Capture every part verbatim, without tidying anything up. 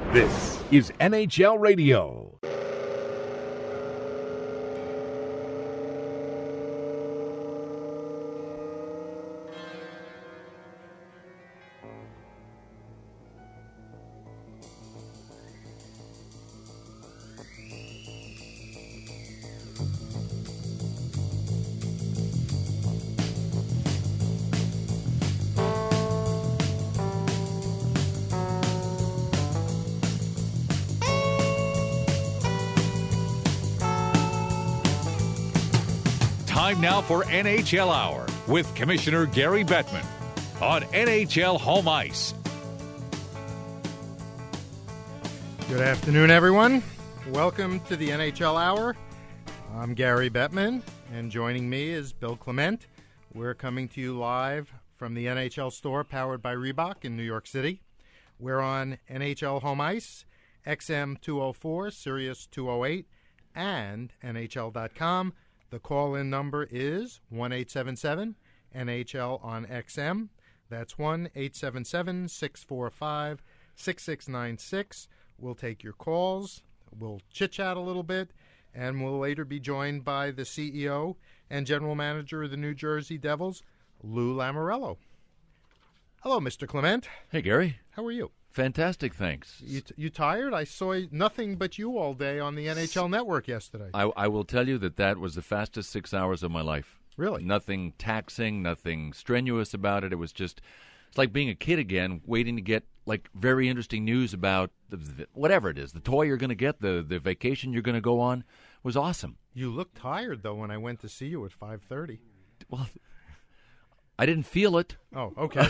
This is N H L Radio. Time now for N H L Hour with Commissioner Gary Bettman on N H L Home Ice. Good afternoon, everyone. Welcome to the N H L Hour. I'm Gary Bettman, and joining me is Bill Clement. We're coming to you live from the N H L store powered by Reebok in New York City. We're on N H L Home Ice, X M two oh four, Sirius two oh eight, and N H L dot com. The call-in number is one eight seven seven N H L on X M. That's one eight seven seven, six four five, six six nine six. We'll take your calls, we'll chit-chat a little bit, and we'll later be joined by the C E O and General Manager of the New Jersey Devils, Lou Lamoriello. Hello, Mister Clement. Hey, Gary. How are you? Fantastic, thanks. You, t- you tired? I saw nothing but you all day on the N H L Network yesterday. I, I will tell you that that was the fastest six hours of my life. Really? Nothing taxing, nothing strenuous about it. It was just, it's like being a kid again, waiting to get, like, very interesting news about the, the, whatever it is, the toy you're going to get, the, the vacation you're going to go on. Was awesome. You looked tired, though, when I went to see you at five thirty. Well, I didn't feel it. Oh, okay.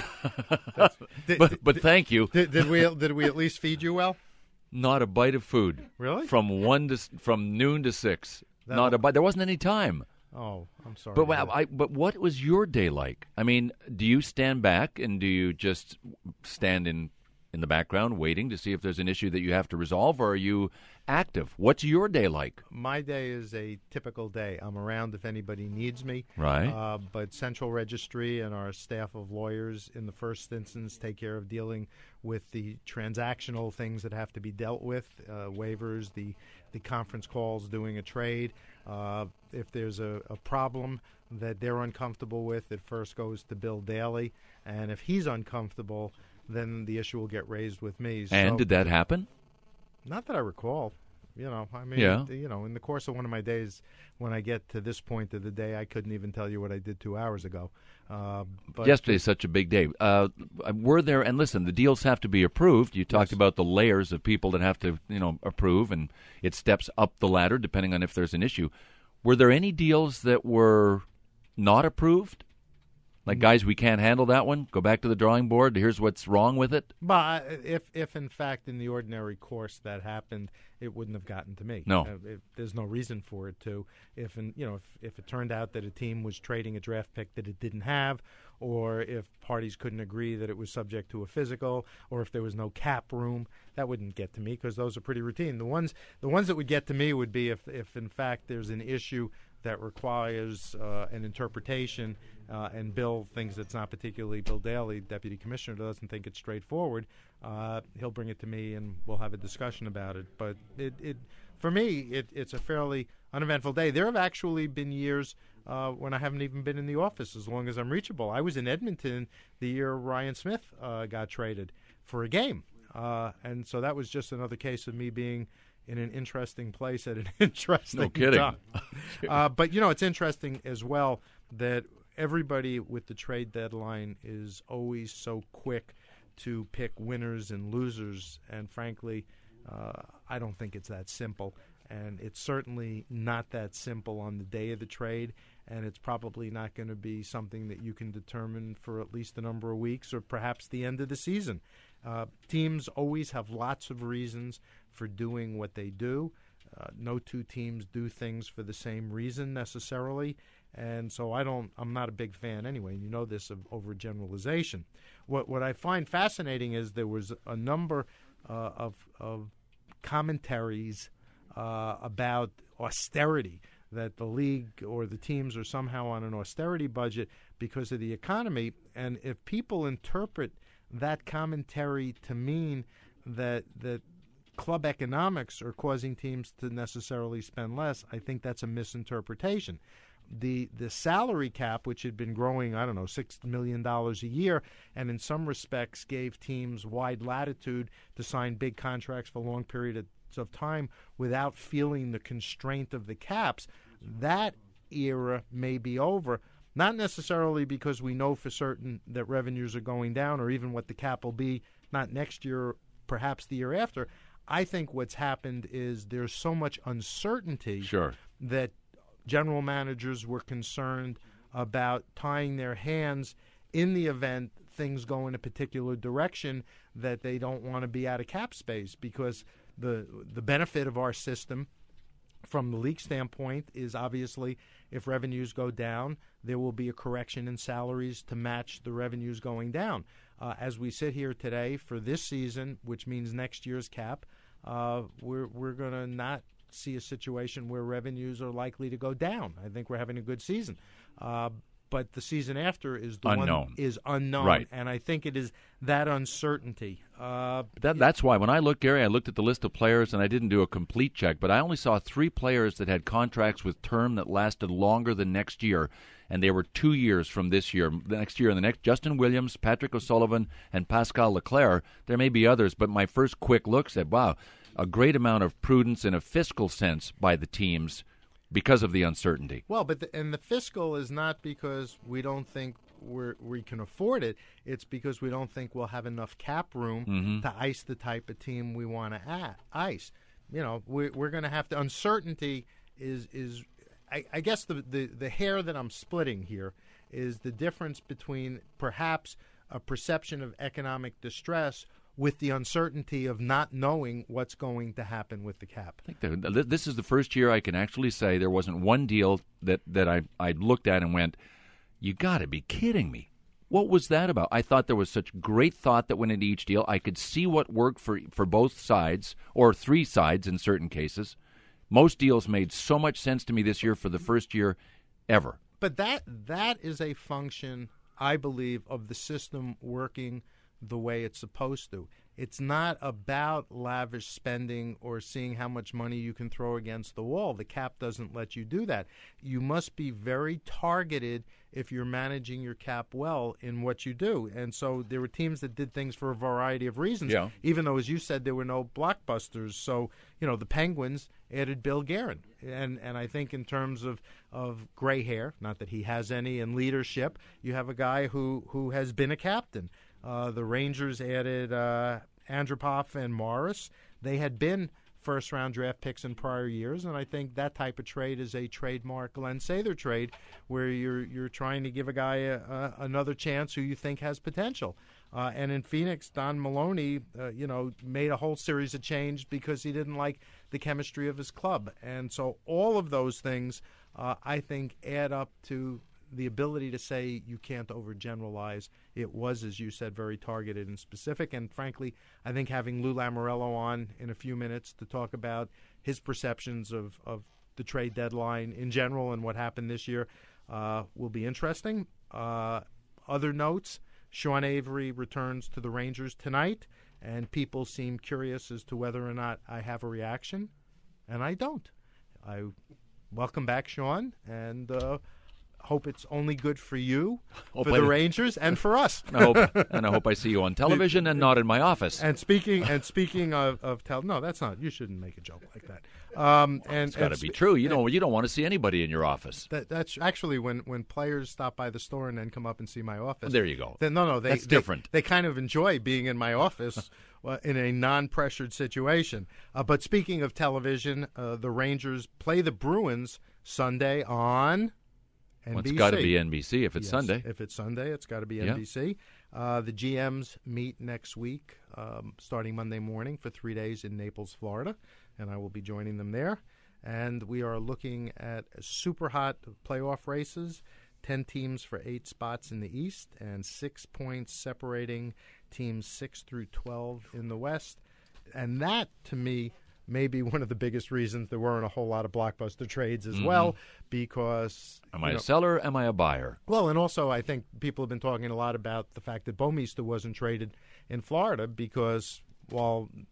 did, but did, but thank you. Did, did we did we at least feed you well? Not a bite of food. Really? From one to from noon to six. That'll... Not a bite. There wasn't any time. Oh, I'm sorry. But I, but what was your day like? I mean, do you stand back and do you just stand in in the background waiting to see if there's an issue that you have to resolve, or are you active? What's your day like? My day is a typical day. I'm around if anybody needs me. Right. Uh, but Central Registry and our staff of lawyers in the first instance take care of dealing with the transactional things that have to be dealt with, uh, waivers, the, the conference calls, doing a trade. Uh, if there's a, a problem that they're uncomfortable with, it first goes to Bill Daly. And if he's uncomfortable, then the issue will get raised with me. And so, did that happen? Not that I recall. You know, I mean, yeah. you know, in the course of one of my days, when I get to this point of the day, I couldn't even tell you what I did two hours ago. Uh, but Yesterday's such a big day. Uh, were there, and listen, the deals have to be approved. You talked Yes. about the layers of people that have to, you know, approve, and it steps up the ladder depending on if there's an issue. Were there any deals that were not approved? Like, guys, we can't handle that one. Go back to the drawing board. Here's what's wrong with it. But if, if in fact, in the ordinary course that happened, it wouldn't have gotten to me. No. Uh, it, there's no reason for it to. If, in, you know, if, if it turned out that a team was trading a draft pick that it didn't have, or if parties couldn't agree that it was subject to a physical, or if there was no cap room, that wouldn't get to me because those are pretty routine. The ones, the ones that would get to me would be if, if in fact, there's an issue that requires uh, an interpretation, uh, and Bill thinks it's not particularly Bill Daly, Deputy Commissioner, doesn't think it's straightforward. Uh, he'll bring it to me, and we'll have a discussion about it. But it, it for me, it, it's a fairly uneventful day. There have actually been years uh, when I haven't even been in the office as long as I'm reachable. I was in Edmonton the year Ryan Smith uh, got traded for a game, uh, and so that was just another case of me being in an interesting place at an interesting No kidding. time. uh, but, you know, it's interesting as well that everybody with the trade deadline is always so quick to pick winners and losers. And, frankly, uh, I don't think it's that simple. And it's certainly not that simple on the day of the trade. And it's probably not going to be something that you can determine for at least a number of weeks or perhaps the end of the season. Uh, teams always have lots of reasons for doing what they do. Uh, no two teams do things for the same reason necessarily, and so I don't. I'm not a big fan anyway. And you know this of overgeneralization. What what I find fascinating is there was a number uh, of of commentaries uh, about austerity, that the league or the teams are somehow on an austerity budget because of the economy, and if people interpret that commentary to mean that that club economics are causing teams to necessarily spend less. I think that's a misinterpretation. The the salary cap, which had been growing, I don't know, six million dollars a year, and in some respects gave teams wide latitude to sign big contracts for long periods of time without feeling the constraint of the caps, that era may be over. Not necessarily because we know for certain that revenues are going down or even what the cap will be, not next year, perhaps the year after. I think what's happened is there's so much uncertainty Sure. that general managers were concerned about tying their hands in the event things go in a particular direction that they don't want to be out of cap space, because the the benefit of our system from the league standpoint is obviously if revenues go down, there will be a correction in salaries to match the revenues going down. Uh, as we sit here today for this season, which means next year's cap, uh, we're we're going to not see a situation where revenues are likely to go down. I think we're having a good season. Uh, but the season after is the Unknown. one is unknown. Right. And I think it is that uncertainty. Uh, That, that's why when I looked, Gary, I looked at the list of players, and I didn't do a complete check, but I only saw three players that had contracts with term that lasted longer than next year, and they were two years from this year. The next year and the next, Justin Williams, Patrick O'Sullivan, and Pascal Leclerc. There may be others, but my first quick look said, wow, a great amount of prudence in a fiscal sense by the teams because of the uncertainty. Well, but the, and the fiscal is not because we don't think we're, we can afford it. It's because we don't think we'll have enough cap room Mm-hmm. to ice the type of team we want to ice. You know, we're, we're going to have to. Uncertainty is is. I, I guess the, the the hair that I'm splitting here is the difference between perhaps a perception of economic distress with the uncertainty of not knowing what's going to happen with the cap. I think that this is the first year I can actually say there wasn't one deal that, that I, I looked at and went, you got to be kidding me. What was that about? I thought there was such great thought that went into each deal. I could see what worked for for both sides, or three sides in certain cases. Most deals made so much sense to me this year for the first year ever. But that that is a function, I believe, of the system working the way it's supposed to. It's not about lavish spending or seeing how much money you can throw against the wall. The cap doesn't let you do that. You must be very targeted if you're managing your cap well in what you do. And so there were teams that did things for a variety of reasons, Yeah. even though, as you said, there were no blockbusters. So, you know, the Penguins added Bill Guerin. And and I think in terms of, of gray hair, not that he has any, in leadership, you have a guy who, who has been a captain. Uh, the Rangers added uh, Andropov and Morris. They had been first-round draft picks in prior years, and I think that type of trade is a trademark Glenn Sather trade, where you're you're trying to give a guy a, a, another chance who you think has potential. Uh, and in Phoenix, Don Maloney, uh, you know, made a whole series of change because he didn't like the chemistry of his club, and so all of those things, uh, I think, add up to the ability to say you can't overgeneralize. It was, as you said, very targeted and specific. And frankly, I think having Lou Lamoriello on in a few minutes to talk about his perceptions of, of the trade deadline in general and what happened this year uh, will be interesting. Uh, other notes, Sean Avery returns to the Rangers tonight, and people seem curious as to whether or not I have a reaction, and I don't. I welcome back, Sean, and uh, hope it's only good for you, Hope for I- the Rangers, and for us. And I hope, and I hope I see you on television and not in my office. And speaking and speaking of, of tel- no, that's not. You shouldn't make a joke like that. Um, and It's got to and be sp- true. You don't, you don't want to see anybody in your office. That, that's actually when, when players stop by the store and then come up and see my office. There you go. Then, no, no, they, That's they- different. They, kind of enjoy being in my office uh, in a non-pressured situation. Uh, but speaking of television, uh, the Rangers play the Bruins Sunday on N B C. Well, it's got to be N B C if it's Yes, Sunday. If it's Sunday, it's got to be Yeah. N B C. Uh, the G Ms meet next week, um, starting Monday morning for three days in Naples, Florida, and I will be joining them there. And we are looking at super hot playoff races, ten teams for eight spots in the East, and six points separating teams six through twelve in the West. And that, to me, may be one of the biggest reasons there weren't a whole lot of blockbuster trades as Mm-hmm. well, because Am you I know, a seller? Am I a buyer? well, and also I think people have been talking a lot about the fact that Bomeister wasn't traded in Florida because while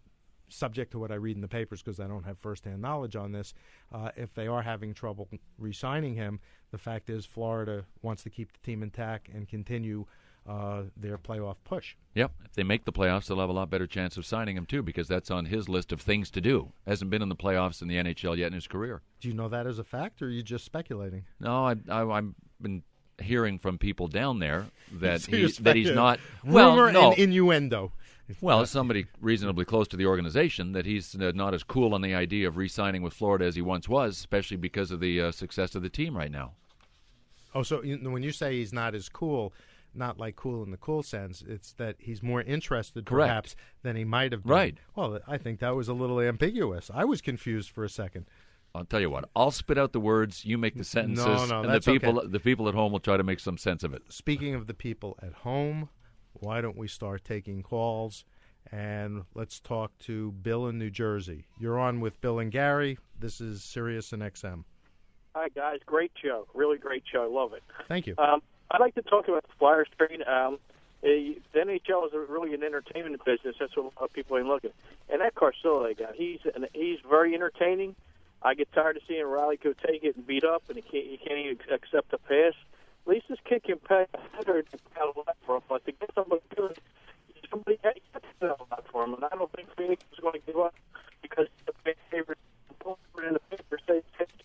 subject to what I read in the papers because I don't have firsthand knowledge on this, uh, if they are having trouble re-signing him, the fact is Florida wants to keep the team intact and continue uh, their playoff push. Yep. If they make the playoffs, they'll have a lot better chance of signing him, too, because that's on his list of things to do. Hasn't been in the playoffs in the N H L yet in his career. Do you know that as a fact, or are you just speculating? No, I, I, I've been hearing from people down there that, So he, you're that he's speculating. not... Rumor Well, no. and innuendo. Well, as somebody reasonably close to the organization, that he's uh, not as cool on the idea of re-signing with Florida as he once was, especially because of the uh, success of the team right now. Oh, so you, when you say he's not as cool, not like cool in the cool sense, it's that he's more interested Correct. perhaps than he might have been. Right. Well, I think that was a little ambiguous. I was confused for a second. I'll tell you what. I'll spit out the words. You make the sentences, No, no, and that's the people, okay. the people at home will try to make some sense of it. Speaking of the people at home, why don't we start taking calls? And let's talk to Bill in New Jersey. You're on with Bill and Gary. This is Sirius and X M. Hi, guys. Great show. Really great show. I love it. Thank you. Um, I'd like to talk about the Flyers trade. Um, a, the N H L is a, really an entertainment business. That's what a lot of people ain't looking. And that Carcillo guy, he's an, he's very entertaining. I get tired of seeing Riley go take it and beat up, and he can't, he can't even accept a pass. At least this kid can pay a hundred for him, but to get somebody good, somebody has to do a lot for him. And I don't think Phoenix is going to give up because the favorite in the paper says.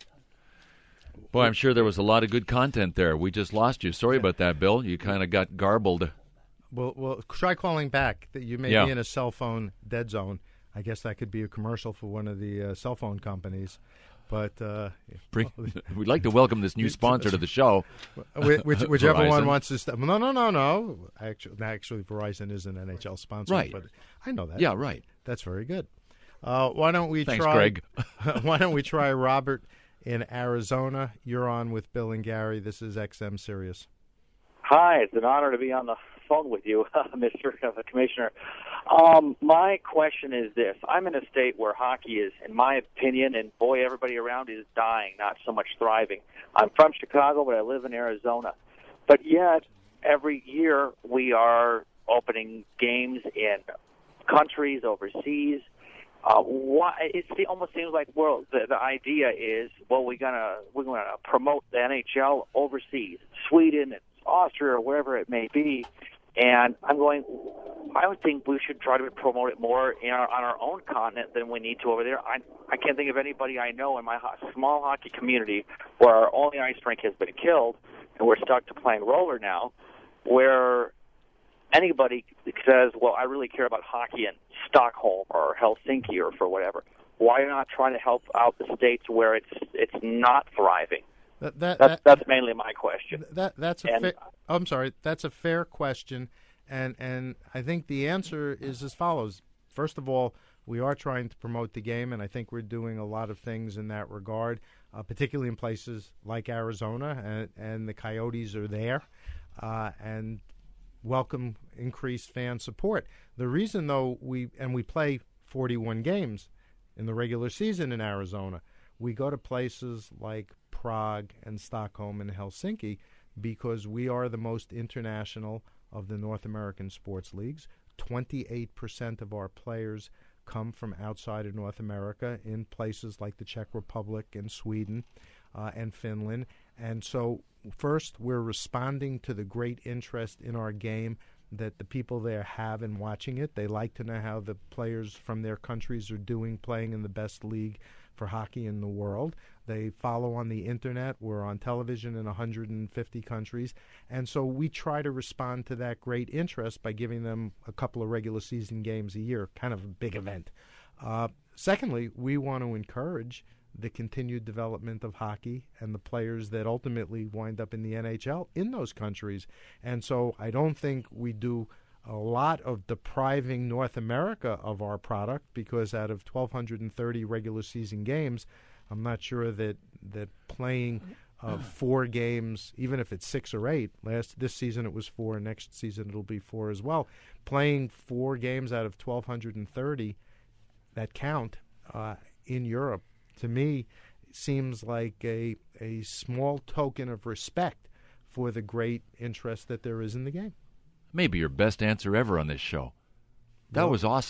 Boy, I'm sure there was a lot of good content there. We just lost you. Sorry about that, Bill. You kind of got garbled. Well, well, try calling back. That you may Yeah. be in a cell phone dead zone. I guess that could be a commercial for one of the uh, cell phone companies. But uh, Bring, we'd like to welcome this new sponsor to the show. which, which, whichever Verizon. one wants to. St- no, no, no, no. Actually, actually, Verizon is an N H L sponsor. Right. But I know that. Yeah, right. That's very good. Uh, why don't we Thanks, try? Greg. Why don't we try Robert in Arizona? You're on with Bill and Gary. This is X M Sirius. Hi, it's an honor to be on the phone with you, Mister Commissioner. Um, my question is this. I'm in a state where hockey is, in my opinion, and boy, everybody around is dying, not so much thriving. I'm from Chicago, but I live in Arizona. But yet, every year we are opening games in countries overseas. Uh, why, it se- almost seems like well, the, the idea is, well, we're gonna we're gonna promote the N H L overseas, Sweden, Austria, or wherever it may be. And I'm going, I would think we should try to promote it more in our, on our own continent than we need to over there. I I can't think of anybody I know in my ho- small hockey community where our only ice rink has been killed and we're stuck to playing roller now, where anybody says, well, I really care about hockey in Stockholm or Helsinki or for whatever. Why not try to help out the states where it's it's not thriving? That, that, That's, that, that's mainly my question. that that's a And- fa- oh, I'm sorry. That's a fair question, and and I think the answer is as follows. First of all, we are trying to promote the game, and I think we're doing a lot of things in that regard, uh, particularly in places like Arizona, and, and the Coyotes are there, uh, and welcome increased fan support. The reason, though, we and we play forty-one games in the regular season in Arizona. We go to places like Prague and Stockholm and Helsinki because we are the most international of the North American sports leagues. twenty-eight percent of our players come from outside of North America in places like the Czech Republic and Sweden uh, and Finland. And so first, we're responding to the great interest in our game that the people there have in watching it. They like to know how the players from their countries are doing playing in the best league for hockey in the world. They follow on the internet. We're on television in one hundred fifty countries. And so we try to respond to that great interest by giving them a couple of regular season games a year, kind of a big event. Uh, secondly, we want to encourage the continued development of hockey and the players that ultimately wind up in the N H L in those countries. And so I don't think we do a lot of depriving North America of our product because out of twelve thirty regular season games, I'm not sure that that playing uh, four games, even if it's six or eight, last this season it was four, next season it'll be four as well, playing four games out of twelve thirty that count uh, in Europe, to me, seems like a a small token of respect for the great interest that there is in the game. Maybe your best answer ever on this show. That Well, was awesome.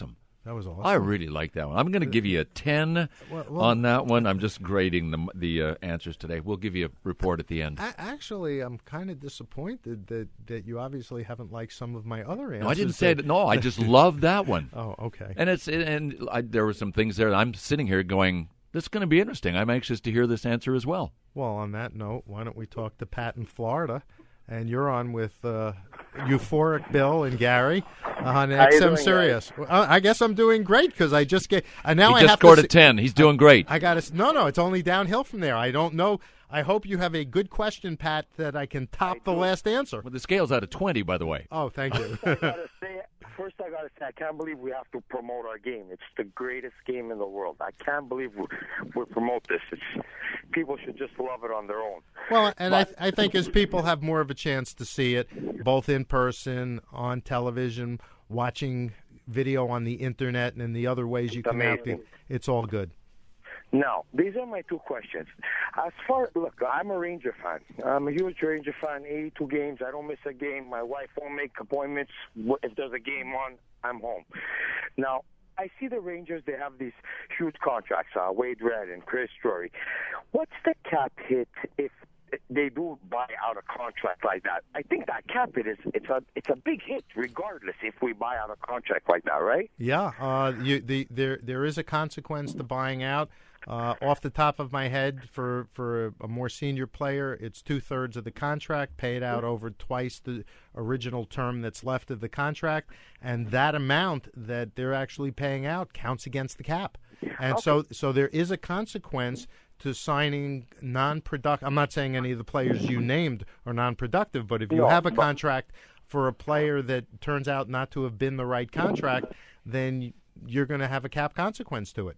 That was awesome. I really like that one. I'm going to give you a ten Well, well- on that one. I'm just grading the the uh, answers today. We'll give you a report at the end. A- Actually, I'm kind of disappointed that, that you obviously haven't liked some of my other answers. No, I didn't say that. No, I just love that one. Oh, okay. And it's and I, there were some things there. I'm sitting here going, "This is going to be interesting." I'm anxious to hear this answer as well. Well, on that note, why don't we talk to Pat in Florida? And you're on with uh, Euphoric Bill and Gary on you X M doing, Sirius. Well, I I guess I'm doing great because I just get. Uh, now He I just have scored to a ten. He's doing great. I got to. No, no, it's only downhill from there. I don't know. I hope you have a good question, Pat, that I can top the last answer. Well, the scale's out of twenty, by the way. Oh, thank you. I gotta say, first, I gotta say, I can't believe we have to promote our game. It's the greatest game in the world. I can't believe we, we promote this. It's, people should just love it on their own. Well, and I, I think as people have more of a chance to see it, both in person, on television, watching video on the internet, and in the other ways you It's can out amazing. the, it's all good. Now, these are my two questions. As far look, I'm a Ranger fan. I'm a huge Ranger fan. eighty-two games. I don't miss a game. My wife won't make appointments. If there's a game on, I'm home. Now, I see the Rangers. They have these huge contracts. Uh, Wade Red and Chris Drury. What's the cap hit if they do buy out a contract like that? I think that cap hit is it's a it's a big hit, regardless if we buy out a contract like that, right? Yeah, uh, you, the, there there is a consequence to buying out. Uh, off the top of my head, for, for a, a more senior player, it's two-thirds of the contract paid out over twice the original term that's left of the contract, and that amount that they're actually paying out counts against the cap. And Okay. so so there is a consequence to signing non-productive. I'm not saying any of the players you named are non-productive, but if you No, have a but- contract for a player that turns out not to have been the right contract, then you're going to have a cap consequence to it.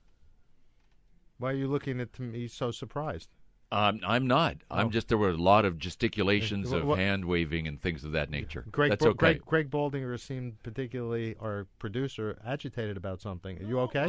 Why are you looking at me so surprised? Um, I'm not. I'm Oh. just. There were a lot of gesticulations What- of what- hand waving and things of that nature. Greg, That's Bo- okay. Greg, Greg Baldinger seemed particularly, our producer, agitated about something. Are you okay?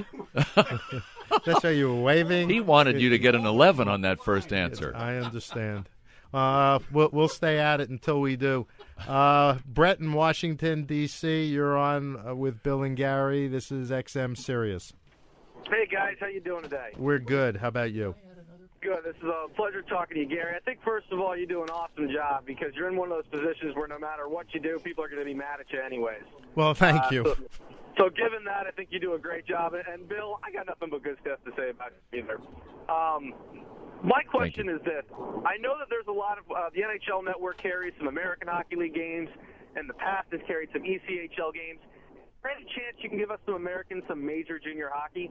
That's why you were waving. He wanted you to get an eleven on that first answer. I understand. Uh, we'll, we'll stay at it until we do. Uh, Brett in Washington, D C, you're on uh, with Bill and Gary. This is X M Sirius. Hey guys, how you doing today? We're good. How about you? Good. This is a pleasure talking to you, Gary. I think first of all, you do an awesome job because you're in one of those positions where no matter what you do, people are going to be mad at you anyways. Well, thank Uh, you. So, so given that, I think you do a great job. And, and Bill, I got nothing but good stuff to say about you either. Um, my question is this. I know that there's a lot of uh, – the N H L Network carries some American Hockey League games. In the past, has carried some E C H L games. Is there any chance you can give us some American, some major junior hockey?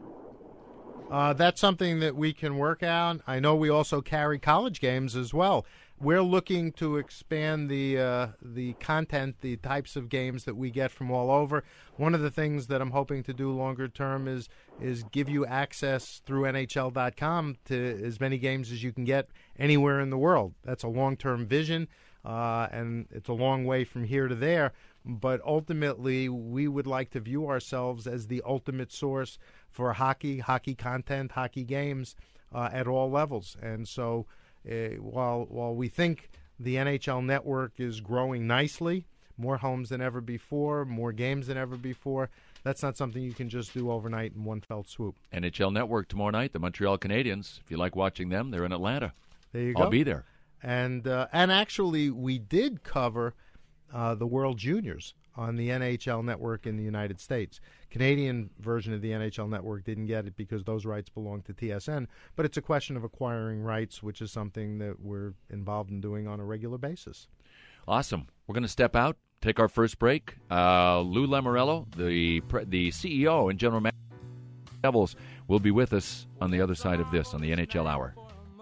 Uh, that's something that we can work out. I know we also carry college games as well. We're looking to expand the uh, the content, the types of games that we get from all over. One of the things that I'm hoping to do longer term is is give you access through N H L dot com to as many games as you can get anywhere in the world. That's a long-term vision, uh, and it's a long way from here to there. But ultimately, we would like to view ourselves as the ultimate source for hockey, hockey content, hockey games uh, at all levels. And so uh, while while we think the N H L Network is growing nicely, more homes than ever before, more games than ever before, that's not something you can just do overnight in one fell swoop. N H L Network tomorrow night, the Montreal Canadiens. If you like watching them, they're in Atlanta. There you go. I'll be there. And, uh, and actually, we did cover uh, the World Juniors on the N H L Network in the United States. Canadian version of the N H L Network didn't get it because those rights belong to T S N, but it's a question of acquiring rights, which is something that we're involved in doing on a regular basis. Awesome. We're going to step out, take our first break. Uh, Lou Lamoriello, the pre- the C E O and General Manager of the Devils, will be with us on the other side of this on the N H L Hour.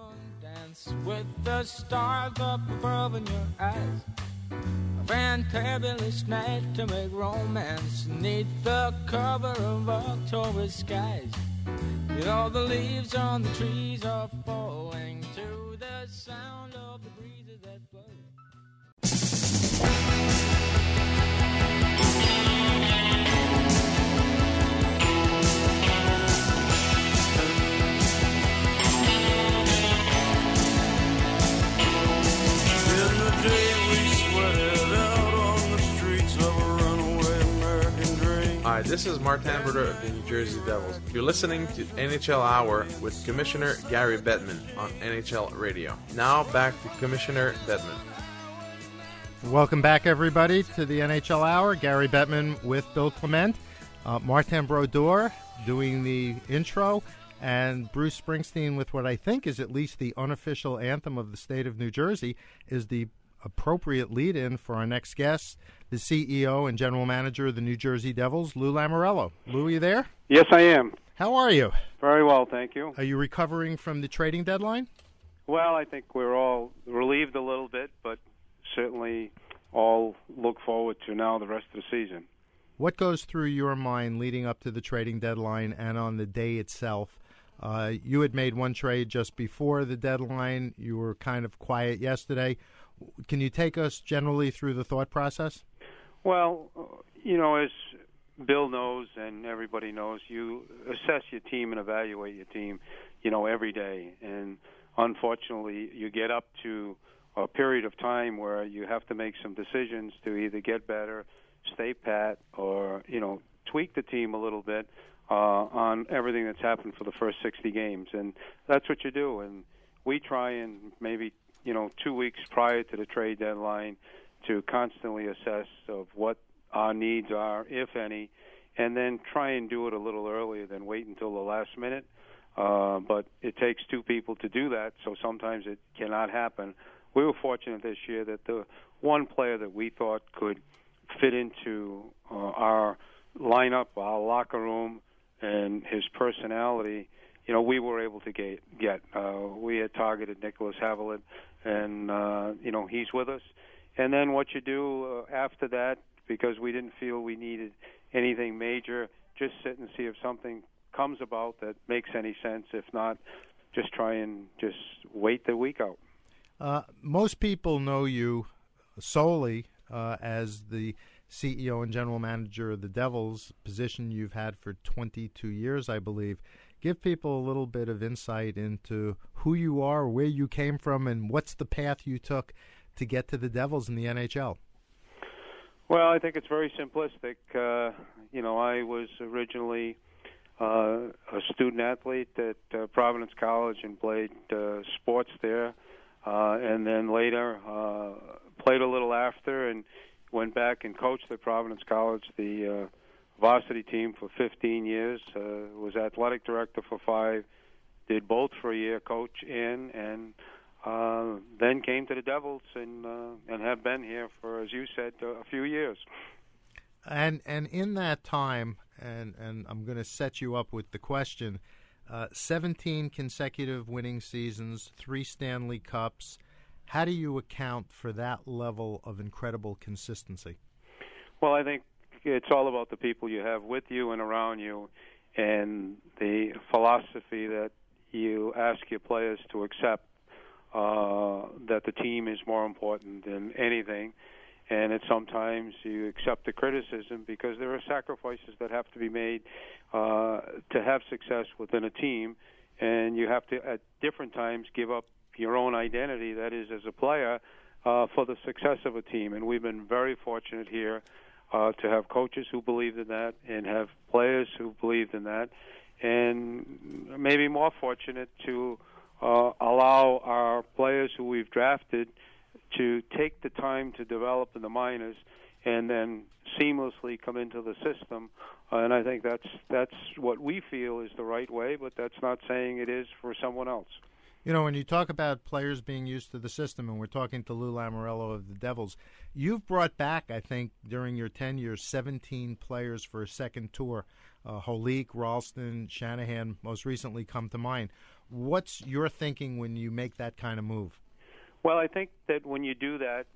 With the stars up above in your eyes, a fantabulous night to make romance neath the cover of October skies. You know the leaves on the trees are falling to the sound of the breezes that blow. Hi, this this is Martin Brodeur of the New Jersey Devils. You're listening to N H L Hour with Commissioner Gary Bettman on N H L Radio. Now back to Commissioner Bettman. Welcome back, everybody, to the N H L Hour. Gary Bettman with Bill Clement. Uh, Martin Brodeur doing the intro, and Bruce Springsteen with what I think is at least the unofficial anthem of the state of New Jersey is the appropriate lead-in for our next guest, the C E O and General Manager of the New Jersey Devils, Lou Lamoriello. Lou, are you there? Yes, I am. How are you? Very well, thank you. Are you recovering from the trading deadline? Well, I think we're all relieved a little bit, but certainly all look forward to now the rest of the season. What goes through your mind leading up to the trading deadline and on the day itself? Uh, you had made one trade just before the deadline. You were kind of quiet yesterday. Can you take us generally through the thought process? Well, you know, as Bill knows and everybody knows, you assess your team and evaluate your team, you know, every day. And unfortunately, you get up to a period of time where you have to make some decisions to either get better, stay pat, or, you know, tweak the team a little bit uh, on everything that's happened for the first sixty games. And that's what you do. And we try and maybe, you know, two weeks prior to the trade deadline to constantly assess of what our needs are, if any, and then try and do it a little earlier than wait until the last minute. Uh, but it takes two people to do that, so sometimes it cannot happen. We were fortunate this year that the one player that we thought could fit into uh, our lineup, our locker room, and his personality, you know, we were able to get. get. Uh, we had targeted Nicholas Haviland, and, uh, you know, he's with us. And then what you do uh, after that, because we didn't feel we needed anything major, just sit and see if something comes about that makes any sense. If not, just try and just wait the week out. Uh, most people know you solely uh, as the C E O and General Manager of the Devils, position you've had for twenty-two years, I believe. Give people a little bit of insight into who you are, where you came from, and what's the path you took to get to the Devils in the N H L. Well, I think it's very simplistic. Uh, you know, I was originally uh, a student athlete at uh, Providence College and played uh, sports there, uh, and then later uh, played a little after and went back and coached at Providence College, the uh, varsity team for fifteen years, uh, was athletic director for five, did both for a year, coach in, and uh, then came to the Devils and uh, and have been here for, as you said, a few years. And and in that time, and, and I'm going to set you up with the question, uh, seventeen consecutive winning seasons, three Stanley Cups. How do you account for that level of incredible consistency? Well, I think it's all about the people you have with you and around you, and the philosophy that you ask your players to accept, uh, that the team is more important than anything. And it's sometimes you accept the criticism because there are sacrifices that have to be made uh, to have success within a team, and you have to, at different times, give up your own identity, that is, as a player, uh, for the success of a team. And we've been very fortunate here uh, to have coaches who believed in that and have players who believed in that, and maybe more fortunate to uh, allow our players who we've drafted to take the time to develop in the minors and then seamlessly come into the system. Uh, and I think that's that's what we feel is the right way, but that's not saying it is for someone else. You know, when you talk about players being used to the system, and we're talking to Lou Lamoriello of the Devils, you've brought back, I think, during your tenure, seventeen players for a second tour. Uh, Holik, Ralston, Shanahan most recently come to mind. What's your thinking when you make that kind of move? Well, I think that when you do that,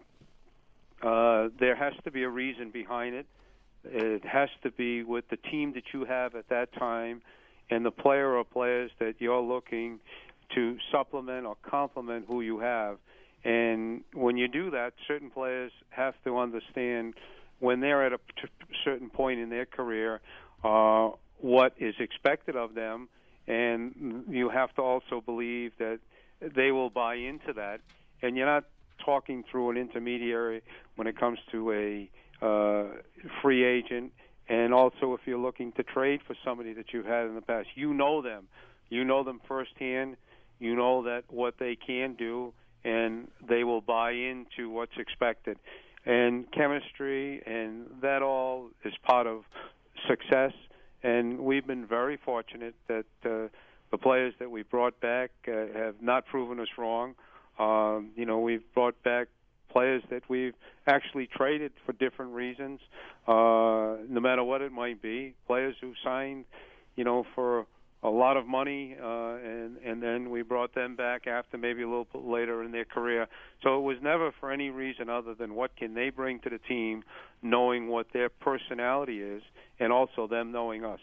uh, there has to be a reason behind it. It has to be with the team that you have at that time and the player or players that you're looking to supplement or complement who you have. And when you do that, certain players have to understand when they're at a certain point in their career uh, what is expected of them, and you have to also believe that they will buy into that. And you're not talking through an intermediary when it comes to a uh, free agent And also, if you're looking to trade for somebody that you've had in the past, you know them. You know them firsthand. You know that what they can do, and they will buy into what's expected. And chemistry, and that all is part of success. And we've been very fortunate that uh, the players that we brought back uh, have not proven us wrong. Um, you know, we've brought back players that we've actually traded for different reasons, uh, no matter what it might be. Players who signed, you know, for a lot of money, uh, and and then we brought them back after maybe a little bit later in their career. So it was never for any reason other than what can they bring to the team, knowing what their personality is, and also them knowing us.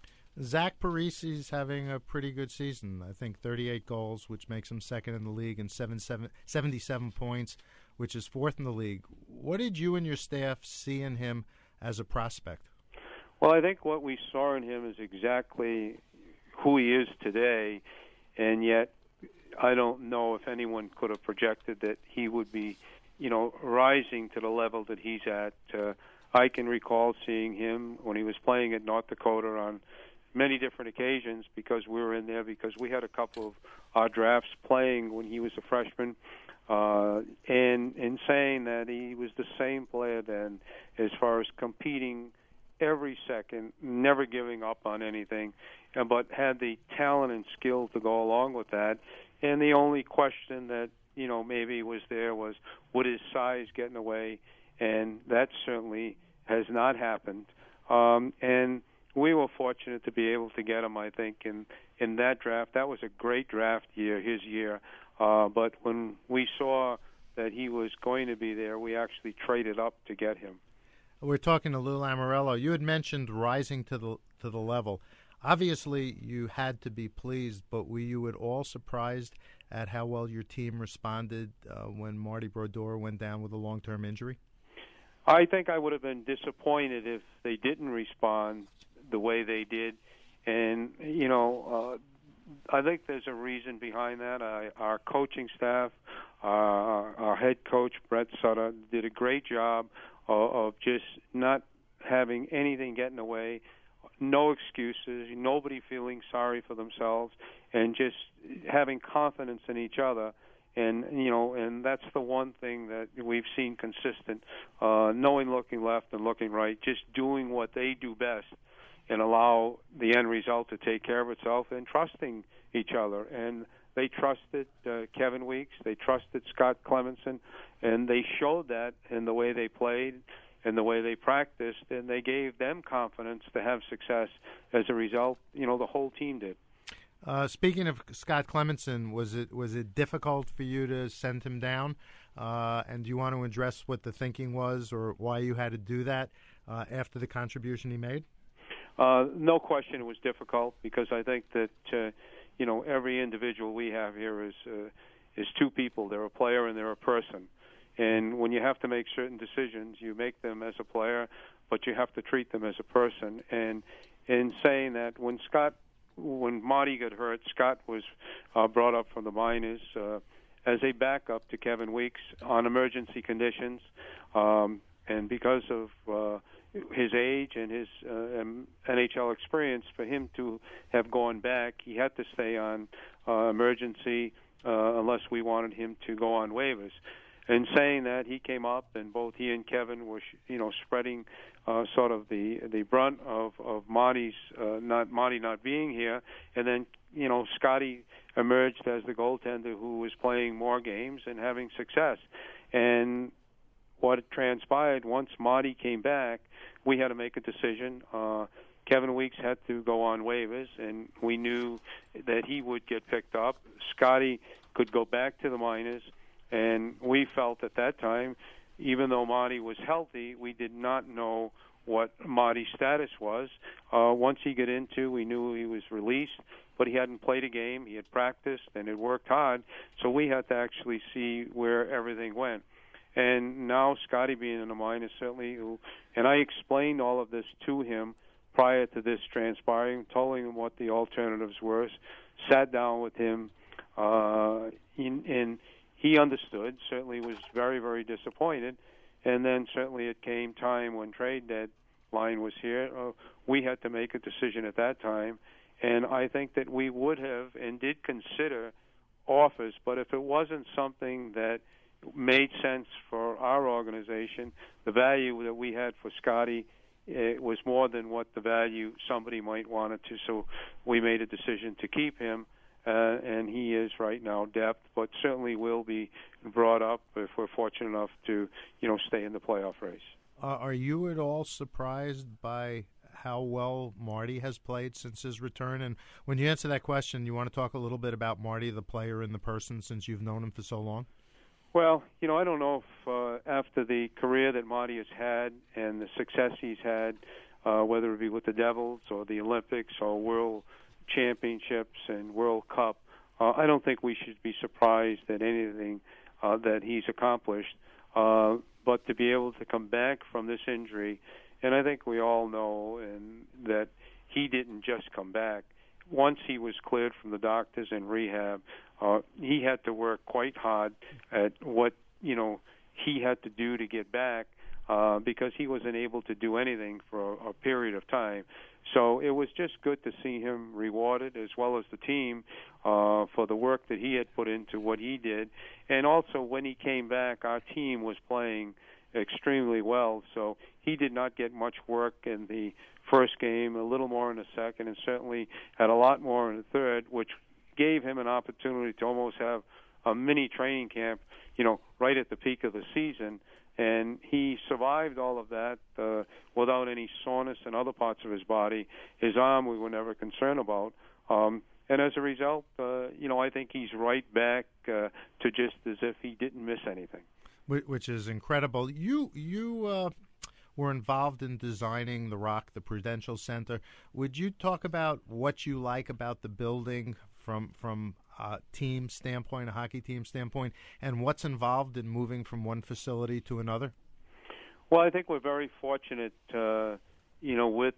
Zach Parisi's having a pretty good season. I think thirty-eight goals, which makes him second in the league, and seven, seven, seventy-seven points, which is fourth in the league. What did you and your staff see in him as a prospect? Well, I think what we saw in him is exactly who he is today, and yet I don't know if anyone could have projected that he would be, you know, rising to the level that he's at. Uh, I can recall seeing him when he was playing at North Dakota on many different occasions because we were in there because we had a couple of our drafts playing when he was a freshman, uh, and in saying that he was the same player then as far as competing every second, never giving up on anything, but had the talent and skill to go along with that. And the only question that, you know, maybe was there was, would his size get in the way? And that certainly has not happened. Um, and we were fortunate to be able to get him, I think, in, in that draft. That was a great draft year, his year. Uh, but when we saw that he was going to be there, we actually traded up to get him. We're talking to Lou Lamoriello. You had mentioned rising to the to the level. Obviously, you had to be pleased, but were you at all surprised at how well your team responded uh, when Marty Brodeur went down with a long-term injury? I think I would have been disappointed if they didn't respond the way they did. And, you know, uh, I think there's a reason behind that. I, our coaching staff, uh, our, our head coach, Brett Sutter, did a great job of just not having anything get in the way, no excuses, nobody feeling sorry for themselves, and just having confidence in each other. And, you know, and that's the one thing that we've seen consistent, uh, knowing looking left and looking right, just doing what they do best and allow the end result to take care of itself and trusting each other. And they trusted uh, Kevin Weeks. They trusted Scott Clemenson, and they showed that in the way they played and the way they practiced, and they gave them confidence to have success. As a result, you know, the whole team did. Uh, speaking of Scott Clemenson, was it was it difficult for you to send him down? Uh, and do you want to address what the thinking was or why you had to do that uh, after the contribution he made? Uh, no question it was difficult because I think that uh, you know, every individual we have here is uh, is two people. They're a player and they're a person. And when you have to make certain decisions, you make them as a player, but you have to treat them as a person. And in saying that, when Scott, when Marty got hurt, Scott was uh, brought up from the minors uh, as a backup to Kevin Weeks on emergency conditions. Um, and because of uh, his age and his uh, N H L experience, for him to have gone back, he had to stay on uh, emergency uh, unless we wanted him to go on waivers. And saying that, he came up, and both he and Kevin were, you know, spreading uh, sort of the the brunt of of Marty's uh, not Marty not being here, and then, you know, Scotty emerged as the goaltender who was playing more games and having success. And what transpired, once Marty came back, we had to make a decision. Uh, Kevin Weeks had to go on waivers, and we knew that he would get picked up. Scotty could go back to the minors, and we felt at that time, even though Marty was healthy, we did not know what Marty's status was. Uh, once he got into, we knew he was released, but he hadn't played a game. He had practiced and had worked hard, so we had to actually see where everything went. And now Scotty being in the minors, certainly, and I explained all of this to him prior to this transpiring, telling him what the alternatives were, sat down with him, uh, in, and he understood, certainly was very, very disappointed. And then certainly it came time when trade dead line was here, uh, we had to make a decision at that time. And I think that we would have and did consider offers, but if it wasn't something that made sense for our organization, the value that we had for Scotty, it was more than what the value somebody might want it to. So we made a decision to keep him, uh, and he is right now depth, but certainly will be brought up if we're fortunate enough to, you know, stay in the playoff race. Uh, are you at all surprised by how well Marty has played since his return? And when you answer that question, you want to talk a little bit about Marty, the player and the person, since you've known him for so long? Well, you know, I don't know if uh, after the career that Marty has had and the success he's had, uh, whether it be with the Devils or the Olympics or World Championships and World Cup, uh, I don't think we should be surprised at anything uh, that he's accomplished. Uh, but to be able to come back from this injury, and I think we all know and that he didn't just come back. Once he was cleared from the doctors and rehab, uh, he had to work quite hard at what, you know, he had to do to get back uh, because he wasn't able to do anything for a, a period of time. So it was just good to see him rewarded, as well as the team, uh, for the work that he had put into what he did. And also when he came back, our team was playing extremely well. So he did not get much work in the first game, a little more in the second, and certainly had a lot more in the third, which gave him an opportunity to almost have a mini training camp, you know, right at the peak of the season. And he survived all of that uh, without any soreness in other parts of his body. His arm we were never concerned about. Um, and as a result, uh, you know, I think he's right back uh, to just as if he didn't miss anything. Which is incredible. You you uh, were involved in designing the Rock, the Prudential Center. Would you talk about what you like about the building from from a team standpoint, a hockey team standpoint, and what's involved in moving from one facility to another? Well, I think we're very fortunate, uh, you know, with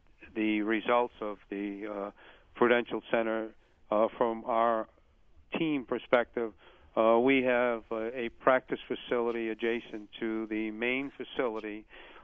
the results of the uh, Prudential Center uh, from our team perspective. Uh, we have uh, a practice facility adjacent to the main facility,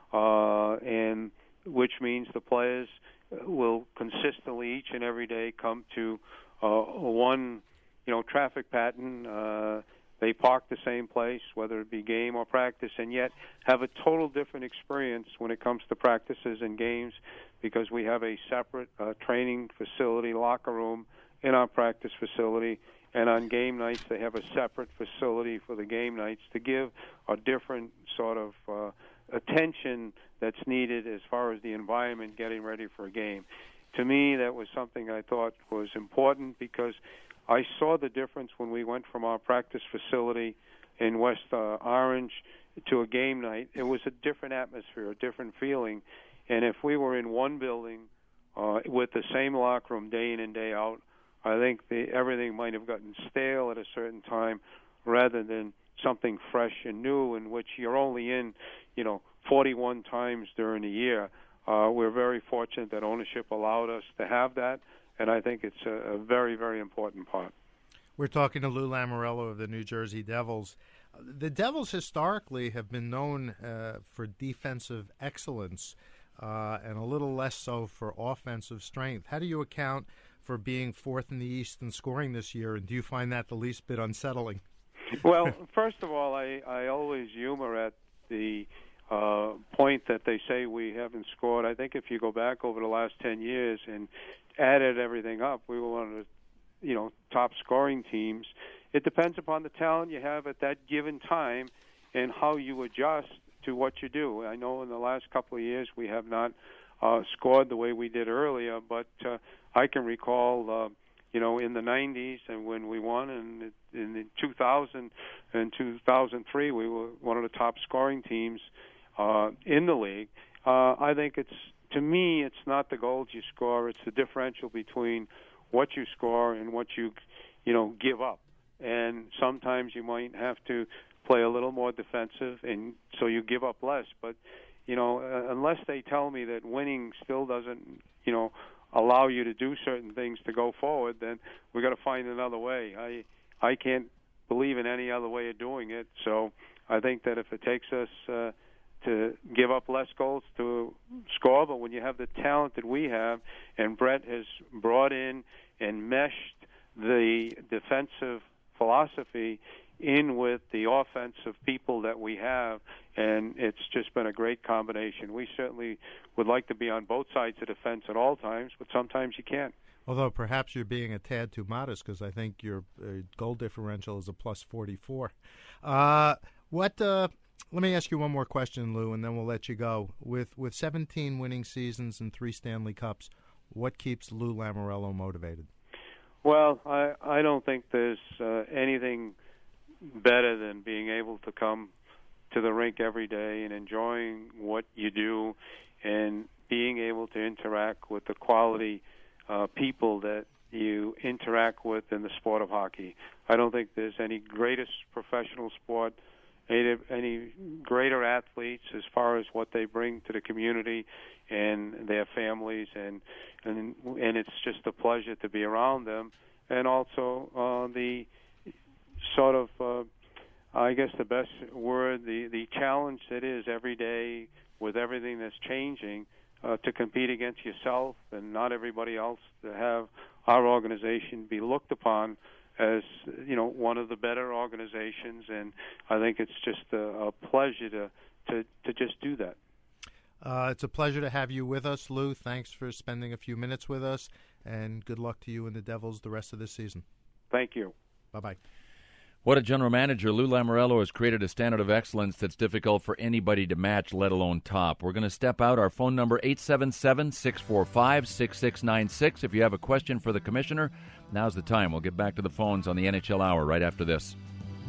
uh, and which means the players will consistently each and every day come to uh, one, you know, traffic pattern. Uh, they park the same place, whether it be game or practice, and yet have a total different experience when it comes to practices and games, because we have a separate uh, training facility, locker room in our practice facility. And on game nights, they have a separate facility for the game nights to give a different sort of uh, attention that's needed as far as the environment getting ready for a game. To me, that was something I thought was important, because I saw the difference when we went from our practice facility in West uh, Orange to a game night. It was a different atmosphere, a different feeling. And if we were in one building uh, with the same locker room day in and day out, I think the, everything might have gotten stale at a certain time, rather than something fresh and new, in which you're only in, you know, forty-one times during the year. Uh, we're very fortunate that ownership allowed us to have that, and I think it's a, a very, very important part. We're talking to Lou Lamoriello of the New Jersey Devils. The Devils historically have been known uh, for defensive excellence uh, and a little less so for offensive strength. How do you account for being fourth in the East in scoring this year, and do you find that the least bit unsettling? Well, first of all, I, I always humor at the uh, point that they say we haven't scored. I think if you go back over the last ten years and added everything up, we were one of the, you know, top scoring teams. It depends upon the talent you have at that given time and how you adjust to what you do. I know in the last couple of years we have not uh, scored the way we did earlier, but uh, I can recall, uh, you know, in the nineties and when we won, and in, in two thousand and two thousand three, we were one of the top scoring teams uh, in the league. Uh, I think it's, to me, it's not the goals you score; it's the differential between what you score and what you, you know, give up. And sometimes you might have to play a little more defensive, and so you give up less. But you know, uh, unless they tell me that winning still doesn't, you know, allow you to do certain things to go forward, then we've got to find another way. I I can't believe in any other way of doing it. So I think that if it takes us uh, to give up less goals to score, but when you have the talent that we have, and Brett has brought in and meshed the defensive philosophy in with the offensive people that we have, and it's just been a great combination. We certainly would like to be on both sides of the fence at all times, but sometimes you can't. Although perhaps you're being a tad too modest, because I think your uh, goal differential is a plus forty-four. Uh, what? Uh, let me ask you one more question, Lou, and then we'll let you go. With with seventeen winning seasons and three Stanley Cups, what keeps Lou Lamoriello motivated? Well, I, I don't think there's uh, anything better than being able to come to the rink every day and enjoying what you do and being able to interact with the quality uh, people that you interact with in the sport of hockey. I don't think there's any greatest professional sport, any, any greater athletes as far as what they bring to the community and their families, and and and it's just a pleasure to be around them. And also uh, the sort of, uh, I guess the best word, the, the challenge that is every day with everything that's changing uh, to compete against yourself and not everybody else, to have our organization be looked upon as, you know, one of the better organizations. And I think it's just a, a pleasure to, to, to just do that. Uh, it's a pleasure to have you with us, Lou. Thanks for spending a few minutes with us, and good luck to you and the Devils the rest of the season. Thank you. Bye-bye. What a general manager. Lou Lamoriello has created a standard of excellence that's difficult for anybody to match, let alone top. We're going to step out. Our phone number, eight seven seven, six four five, six six nine six. If you have a question for the commissioner, now's the time. We'll get back to the phones on the N H L Hour right after this.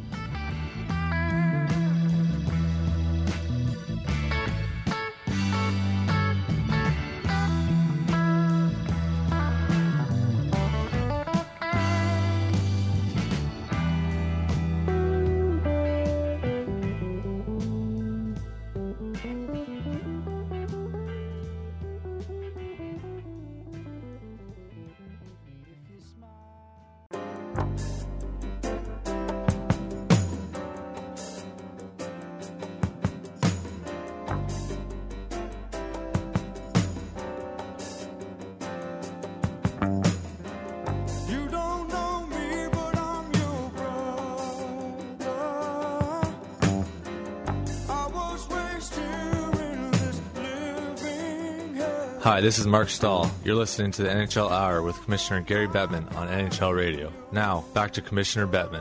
Hi, this is Mark Stahl. You're listening to the N H L Hour with Commissioner Gary Bettman on N H L Radio. Now, back to Commissioner Bettman.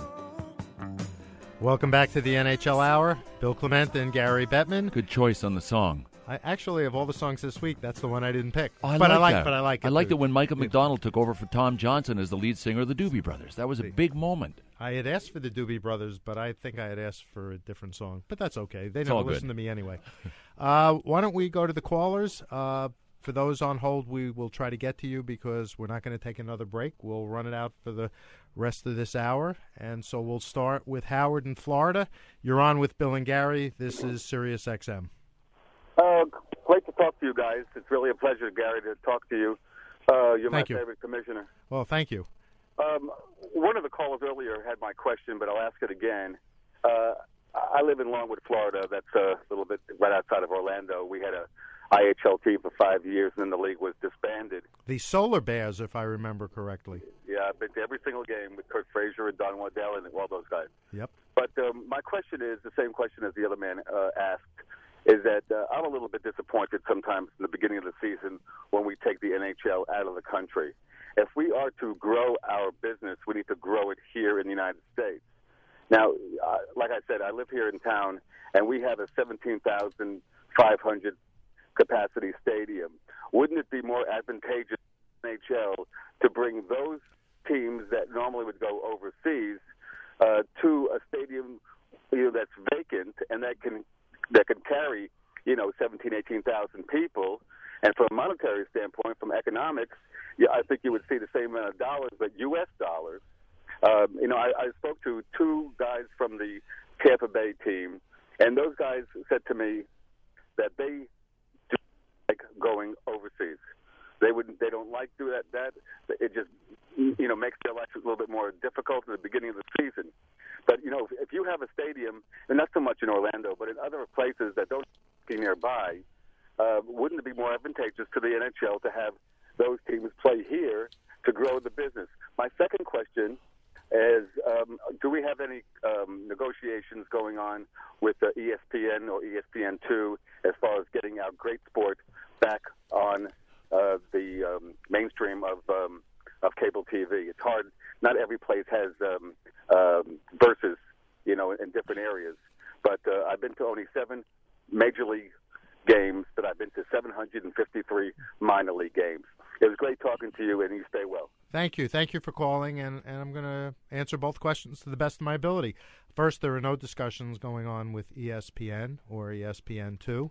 Welcome back to the N H L Hour. Bill Clement and Gary Bettman. Good choice on the song. I actually, of all the songs this week, that's the one I didn't pick. Oh, I but like I like, that. but I like it. I liked too. it when Michael McDonald took over for Tom Johnson as the lead singer of the Doobie Brothers. That was a big moment. I had asked for the Doobie Brothers, but I think I had asked for a different song. But that's okay. They It's never all good. listen to me anyway. uh, why don't we go to the callers? Uh, for those on hold, we will try to get to you because we're not going to take another break. We'll run it out for the rest of this hour. And so we'll start with Howard in Florida. You're on with Bill and Gary. This is Sirius X M. Uh, great to talk to you guys. It's really a pleasure, Gary, to talk to you. Uh, you're Thank my you. favorite commissioner. Well, thank you. Um, one of the callers earlier had my question, but I'll ask it again. Uh, I live in Longwood, Florida. That's a little bit right outside of Orlando. We had a I H L team for five years, and then the league was disbanded. The Solar Bears, if I remember correctly. Yeah, I've been to every single game with Kurt Frazier and Don Waddell and all those guys. Yep. But um, my question is the same question as the other man uh, asked, is that uh, I'm a little bit disappointed sometimes in the beginning of the season when we take the N H L out of the country. If we are to grow our business, we need to grow it here in the United States. Now, uh, like I said, I live here in town, and we have a seventeen thousand five hundred capacity stadium. Wouldn't it be more advantageous for N H L to bring those teams that normally would go overseas uh, to a stadium, you know, that's vacant and that can that can carry, you know, seventeen, eighteen thousand people? And from a monetary standpoint, from economics, yeah, I think you would see the same amount of dollars, but U S dollars. Um, you know, I, I spoke to two guys from the Tampa Bay team, and those guys said to me that they do like going overseas. They wouldn't. They don't like do that. That it just, you know, makes their life a little bit more difficult in the beginning of the season. But you know, if, if you have a stadium, and not so much in Orlando, but in other places that don't hockey nearby, uh, wouldn't it be more advantageous to the N H L to have those teams play here to grow the business? My second question is, um, do we have any um, negotiations going on with uh, E S P N or E S P N two as far as getting our great sport back on uh, the um, mainstream of um, of cable T V? It's hard. Not every place has um, um, versus, you know, in different areas. But uh, I've been to only seven major league games, but I've been to seven hundred fifty-three minor league games. It was great talking to you, and you stay well. Thank you. Thank you for calling, and, and I'm going to answer both questions to the best of my ability. First, there are no discussions going on with E S P N or E S P N two,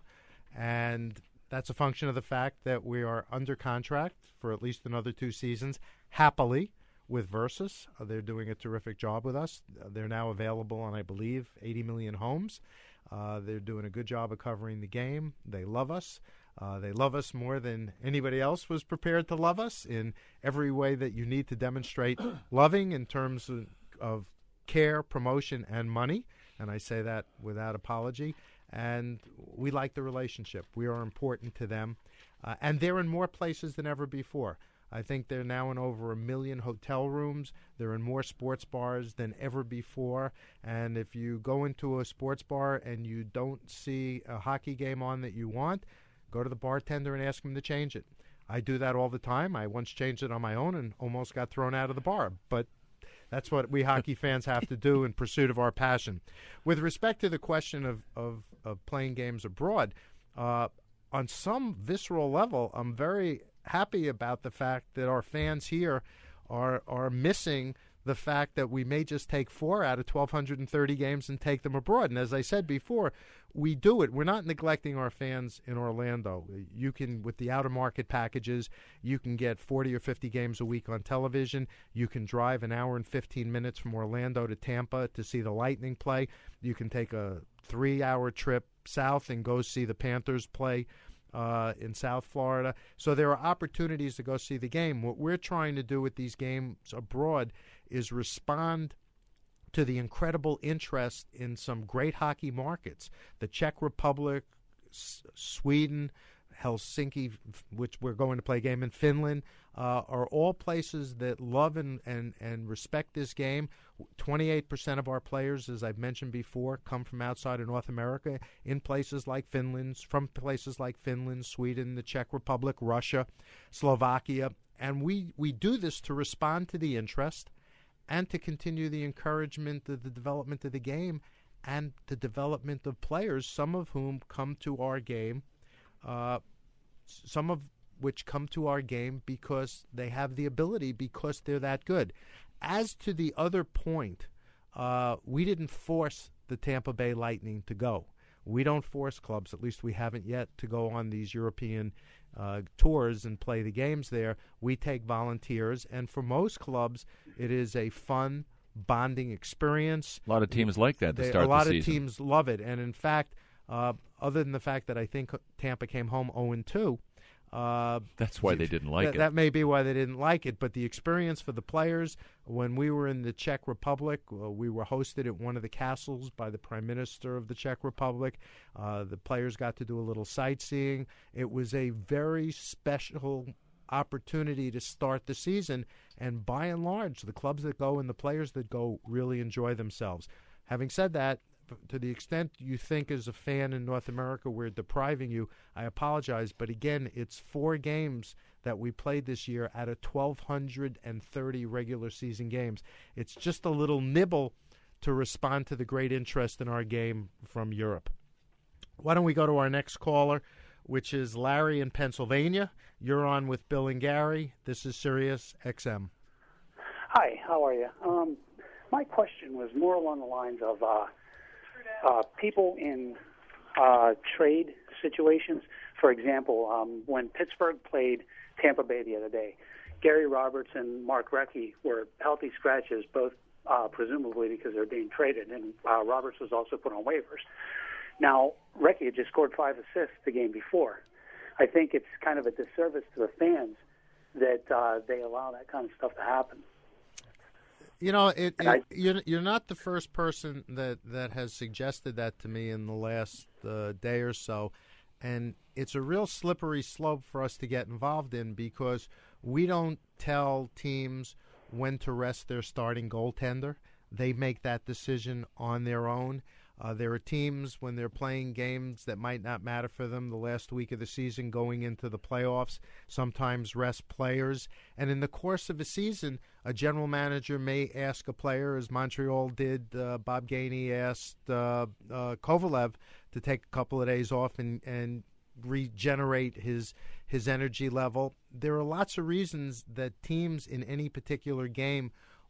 and that's a function of the fact that we are under contract for at least another two seasons, happily, with Versus. Uh, they're doing a terrific job with us. Uh, they're now available on, I believe, eighty million homes. Uh, they're doing a good job of covering the game. They love us. Uh, they love us more than anybody else was prepared to love us in every way that you need to demonstrate loving in terms of, of care, promotion, and money. And I say that without apology. And we like the relationship. We are important to them. Uh, and they're in more places than ever before. I think they're now in over a million hotel rooms. They're in more sports bars than ever before. And if you go into a sports bar and you don't see a hockey game on that you want, go to the bartender and ask him to change it. I do that all the time. I once changed it on my own and almost got thrown out of the bar. But that's what we hockey fans have to do in pursuit of our passion. With respect to the question of, of, of playing games abroad, uh, on some visceral level, I'm very happy about the fact that our fans here are are missing the fact that we may just take four out of one thousand two hundred thirty games and take them abroad. And as I said before, we do it. We're not neglecting our fans in Orlando. You can, with the out-of-market packages, you can get forty or fifty games a week on television. You can drive an hour and fifteen minutes from Orlando to Tampa to see the Lightning play. You can take a three-hour trip south and go see the Panthers play Uh, in South Florida. So there are opportunities to go see the game. What we're trying to do with these games abroad is respond to the incredible interest in some great hockey markets. The Czech Republic, S- Sweden, Helsinki, which we're going to play a game in Finland, uh, are all places that love and, and, and respect this game. twenty-eight percent of our players, as I've mentioned before, come from outside of North America in places like Finland, from places like Finland, Sweden, the Czech Republic, Russia, Slovakia. And we, we do this to respond to the interest and to continue the encouragement of the development of the game and the development of players, some of whom come to our game, uh, some of which come to our game because they have the ability, because they're that good. As to the other point, uh, we didn't force the Tampa Bay Lightning to go. We don't force clubs, at least we haven't yet, to go on these European uh, tours and play the games there. We take volunteers, and for most clubs, it is a fun, bonding experience. A lot of teams like that to they, start the season. A lot of teams love it, and in fact, uh, other than the fact that I think Tampa came home oh and two, Uh, That's why they didn't like th- it. That may be why they didn't like it. But the experience for the players, when we were in the Czech Republic, uh, we were hosted at one of the castles by the Prime Minister of the Czech Republic. Uh, the players got to do a little sightseeing. It was a very special opportunity to start the season. And by and large, the clubs that go and the players that go really enjoy themselves. Having said that, to the extent you think as a fan in North America we're depriving you, I apologize. But again, it's four games that we played this year out of twelve thirty regular season games. It's just a little nibble to respond to the great interest in our game from Europe. Why don't we go to our next caller, which is Larry in Pennsylvania. You're on with Bill and Gary. This is Sirius X M. Hi, how are you? Um, my question was more along the lines of uh, Uh, people in uh, trade situations. For example, um, when Pittsburgh played Tampa Bay the other day, Gary Roberts and Mark Recchi were healthy scratches, both uh, presumably because they're being traded, and uh, Roberts was also put on waivers. Now, Recchi had just scored five assists the game before. I think it's kind of a disservice to the fans that uh, they allow that kind of stuff to happen. You know, it, it, I, you're, you're not the first person that, that has suggested that to me in the last uh, day or so. And it's a real slippery slope for us to get involved in because we don't tell teams when to rest their starting goaltender. They make that decision on their own. Uh, there are teams, when they're playing games that might not matter for them the last week of the season going into the playoffs, sometimes rest players. And in the course of a season, a general manager may ask a player, as Montreal did, uh, Bob Gainey asked uh, uh, Kovalev to take a couple of days off and, and regenerate his his energy level. There are lots of reasons that teams in any particular game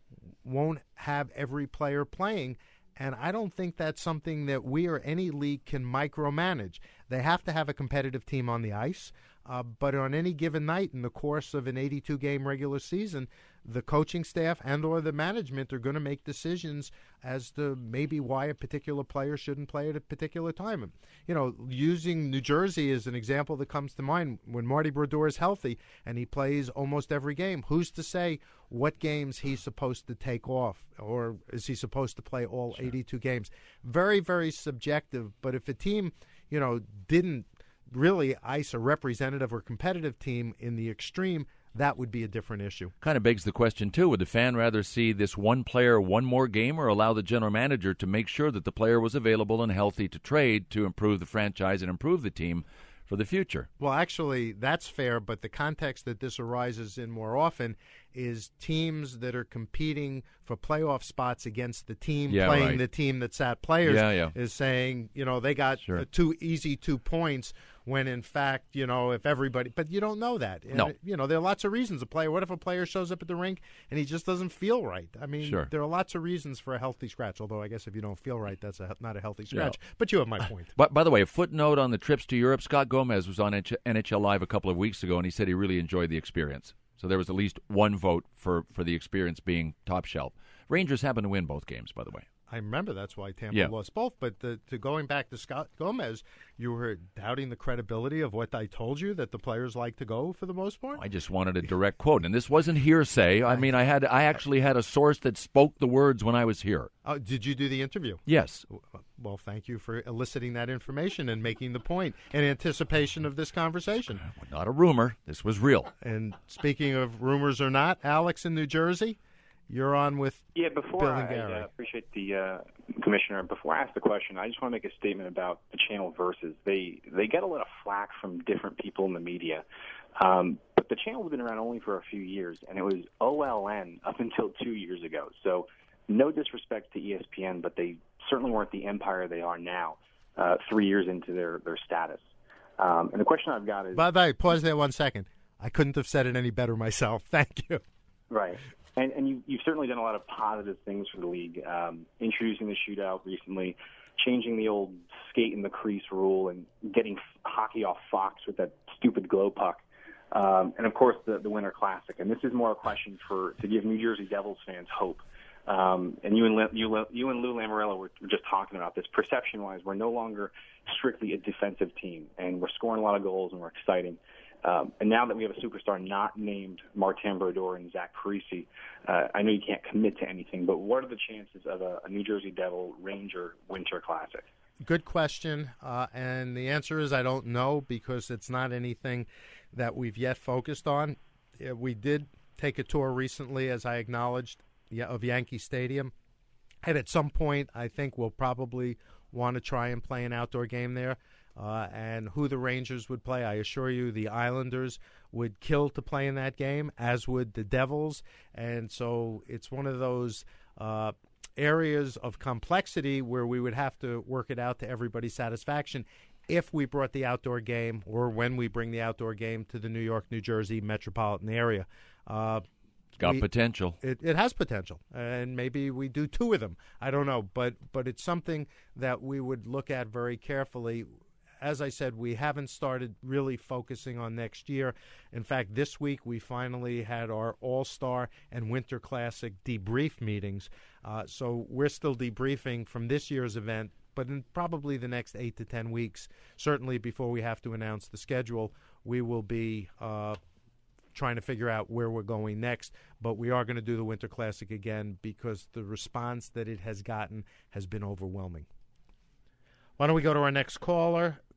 won't have every player playing. And I don't think that's something that we or any league can micromanage. They have to have a competitive team on the ice. Uh, but on any given night in the course of an eighty-two game regular season, the coaching staff and or the management are going to make decisions as to maybe why a particular player shouldn't play at a particular time. You know, using New Jersey as an example that comes to mind, when Marty Brodeur is healthy and he plays almost every game, who's to say what games he's supposed to take off, or is he supposed to play all sure. eighty-two games? Very, very subjective. But if a team, you know, didn't really ice a representative or competitive team in the extreme, that would be a different issue. Kind of begs the question, too. Would the fan rather see this one player one more game or allow the general manager to make sure that the player was available and healthy to trade to improve the franchise and improve the team for the future? Well, actually, that's fair, but the context that this arises in more often is teams that are competing for playoff spots against the team yeah, playing right. the team that sat players yeah, yeah. is saying, you know, they got sure. uh, two easy two points when, in fact, you know, if everybody – but you don't know that. No. And, you know, there are lots of reasons. A player – what if a player shows up at the rink and he just doesn't feel right? I mean, sure. there are lots of reasons for a healthy scratch, although I guess if you don't feel right, that's a, not a healthy scratch. Yeah. But you have my point. But by the way, a footnote on the trips to Europe, Scott Gomez was on N H L Live a couple of weeks ago, and he said he really enjoyed the experience. So there was at least one vote for, for the experience being top shelf. Rangers happen to win both games, by the way. I remember that's why Tampa yeah. lost both. But the, to going back to Scott Gomez, you were doubting the credibility of what I told you, that the players like to go for the most part? I just wanted a direct quote, and this wasn't hearsay. I mean, I had I actually had a source that spoke the words when I was here. Uh, did you do the interview? Yes. Well, thank you for eliciting that information and making the point in anticipation of this conversation. Not a rumor. This was real. And speaking of rumors or not, Alex in New Jersey, you're on with yeah. Before Bill I and Gary. uh, appreciate the uh, commissioner. Before I ask the question, I just want to make a statement about the channel Versus. They they get a lot of flack from different people in the media, um, but the channel has been around only for a few years, and it was O L N up until two years ago. So no disrespect to E S P N, but they certainly weren't the empire they are now, uh, three years into their their status. Um, and the question I've got is. By the way, pause there one second. I couldn't have said it any better myself. Thank you. Right. And, and you, you've certainly done a lot of positive things for the league, um, introducing the shootout recently, changing the old skate in the crease rule, and getting f- hockey off Fox with that stupid glow puck, um, and, of course, the, the Winter Classic. And this is more a question for to give New Jersey Devils fans hope. Um, and you and, you, you and Lou Lamoriello were, were just talking about this. Perception-wise, we're no longer strictly a defensive team, and we're scoring a lot of goals, and we're exciting. Um, and now that we have a superstar not named Martin Brodeur and Zach Parise, uh, I know you can't commit to anything, but what are the chances of a, a New Jersey Devil Ranger Winter Classic? Good question, uh, and the answer is I don't know, because it's not anything that we've yet focused on. We did take a tour recently, as I acknowledged, of Yankee Stadium, and at some point I think we'll probably want to try and play an outdoor game there. Uh, and who the Rangers would play, I assure you the Islanders would kill to play in that game, as would the Devils. And so it's one of those uh, areas of complexity where we would have to work it out to everybody's satisfaction if we brought the outdoor game, or when we bring the outdoor game to the New York, New Jersey metropolitan area. Uh, it's got we, potential. It, it has potential, and maybe we do two of them. I don't know, but but it's something that we would look at very carefully. As I said, we haven't started really focusing on next year. In fact, this week we finally had our All-Star and Winter Classic debrief meetings. Uh, so we're still debriefing from this year's event, but in probably the next eight to ten weeks, certainly before we have to announce the schedule, we will be uh, trying to figure out where we're going next. But we are going to do the Winter Classic again, because the response that it has gotten has been overwhelming. Why don't we go to our next caller?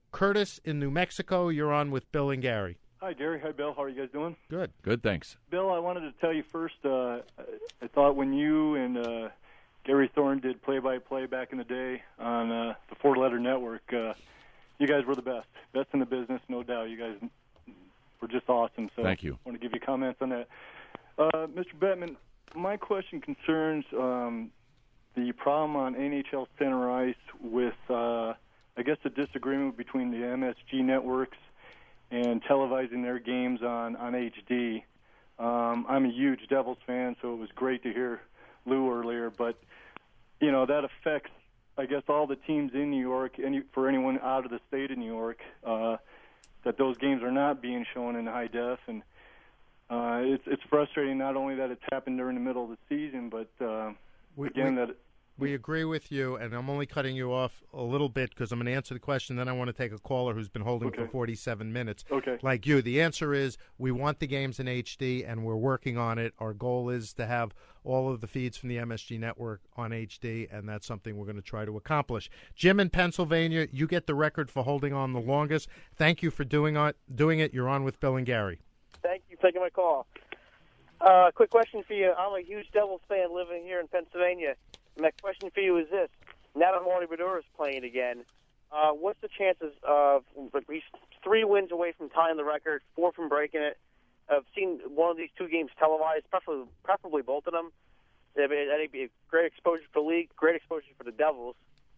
Curtis in New Mexico, you're on with Bill and Gary. Hi, Gary. Hi, Bill. How are you guys doing? Good. Good, thanks. Bill, I wanted to tell you first, uh, I thought when you and uh, Gary Thorne did play-by-play back in the day on uh, the four-letter network, uh, you guys were the best. Best in the business, no doubt. You guys were just awesome. So Thank you. I want to give you comments on that. Uh, Mister Bettman, my question concerns um, the problem on N H L Center Ice with, uh, I guess, the disagreement between the M S G networks and televising their games on, on H D. Um, I'm a huge Devils fan, so it was great to hear Lou earlier. But, you know, that affects, I guess, all the teams in New York, any, for anyone out of the state of New York, uh, that those games are not being shown in high def. And uh, it's, it's frustrating not only that it's happened during the middle of the season, but, uh, we, again, we, that... We agree with you, and I'm only cutting you off a little bit because I'm going to answer the question, then I want to take a caller who's been holding Okay. for forty-seven minutes. Okay. Like you. The answer is we want the games in H D, and we're working on it. Our goal is to have all of the feeds from the M S G network on H D, and that's something we're going to try to accomplish. Jim in Pennsylvania, you get the record for holding on the longest. Thank you for doing it. Doing it. You're on with Bill and Gary. Thank you for taking my call. Uh, quick question for you. I'm a huge Devils fan living here in Pennsylvania. My question for you is this. Now that Marty Brodeur is playing again, uh, what's the chances of at least three wins away from tying the record, four from breaking it? I've seen one of these two games televised, preferably, preferably both of them. That'd be, that'd be a great exposure for the league, great exposure for the Devils.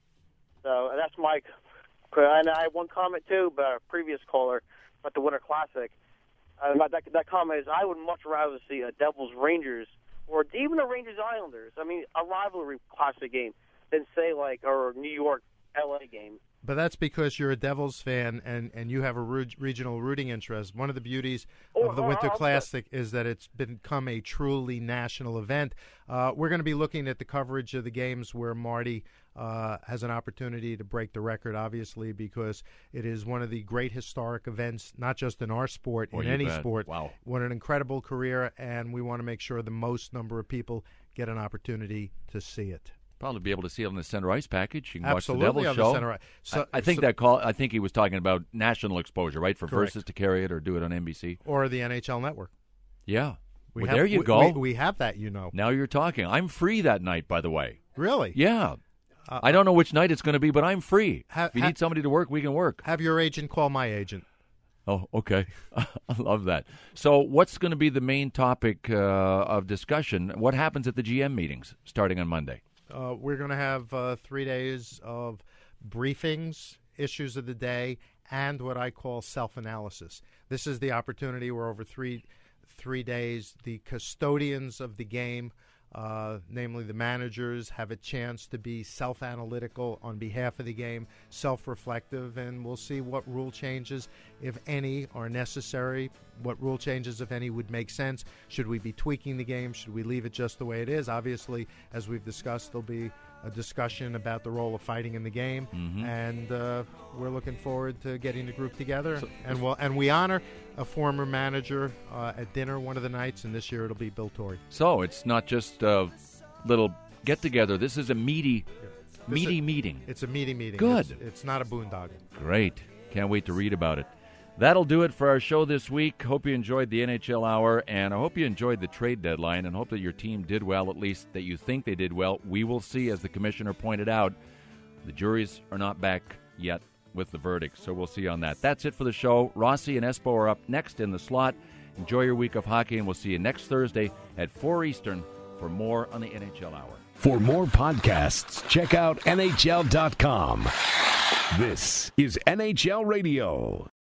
So that's my – and I have one comment, too, about a previous caller about the Winter Classic. Uh, about that, that comment is I would much rather see a Devils-Rangers – or even the Rangers-Islanders, I mean, a rivalry classic game, than, say, like, or New York-L A game. But that's because you're a Devils fan and, and you have a re- regional rooting interest. One of the beauties Oh, of the oh, Winter oh, Classic is that it's become a truly national event. Uh, we're going to be looking at the coverage of the games where Marty uh, has an opportunity to break the record, obviously, because it is one of the great historic events, not just in our sport, Oh, in you any bet. sport. Wow. What an incredible career, and we want to make sure the most number of people get an opportunity to see it. Probably be able to see it on the center ice package. You can Absolutely watch the on Devils the show. center ice. So- I, I think so- that call. I think he was talking about national exposure, right? For Correct. Versus to carry it or do it on N B C Or the N H L Network. Yeah. We well, have- there you we- go. We, we have that, you know. Now you're talking. I'm free that night, by the way. Really? Yeah. Uh, I don't know which night it's going to be, but I'm free. Ha- if you ha- need somebody to work, we can work. Have your agent call my agent. Oh, okay. I love that. So what's going to be the main topic uh, of discussion? What happens at the G M meetings starting on Monday? Uh, we're going to have uh, three days of briefings, issues of the day, and what I call self-analysis. This is the opportunity where over three three days, the custodians of the game, uh, namely the managers, have a chance to be self-analytical on behalf of the game, self-reflective, and we'll see what rule changes, if any, are necessary, what rule changes, if any, would make sense. Should we be tweaking the game? Should we leave it just the way it is? Obviously, as we've discussed, there'll be a discussion about the role of fighting in the game, Mhm. and uh, we're looking forward to getting the group together. and we'll, and we honor a former manager uh, at dinner one of the nights, and this year it'll be Bill Torrey. So it's not just a little get-together. This is a meaty, This meaty is- meeting. It's a meaty meeting. Good. It's, it's not a boondoggle. Great. Can't wait to read about it. That'll do it for our show this week. Hope you enjoyed the N H L Hour, and I hope you enjoyed the trade deadline, and hope that your team did well, at least that you think they did well. We will see, as the commissioner pointed out. The juries are not back yet with the verdict, so we'll see on that. That's it for the show. Rossi and Espo are up next in the slot. Enjoy your week of hockey, and we'll see you next Thursday at four Eastern for more on the N H L Hour. For more podcasts, check out N H L dot com. This is N H L Radio.